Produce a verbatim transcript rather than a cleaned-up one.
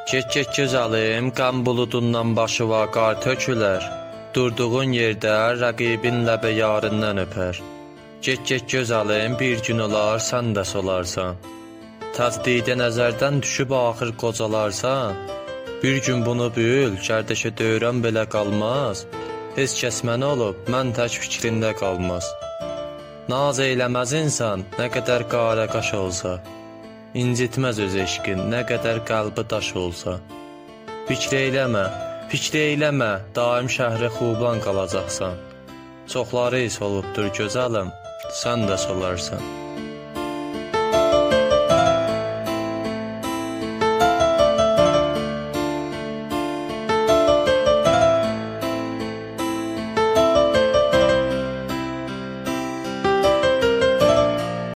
Get get gözəlim, qəm buludundan başı var qar tökülər. Durduğun yerdə rəqibin ləbə yarından öpər. Get get gözəlim, bir gün olar sən də solarsan. Təzdidə nəzərdən düşüb axır qocalarsan. Bir gün bunu bil, gərdəşə döyürəm belə qalmaz. Heç kəs mənə olub, mən tək fikrində qalmaz. Naz eyləməz insan, nə qədər qara qaş olsa. İncitməz öz eşqin, nə qədər qəlbi daş olsa. Fikr eyləmə, fikr eyləmə, daim şəhri Xuban qalacaqsan. Çoxları is olubdur gözəlim, sən də solarsan.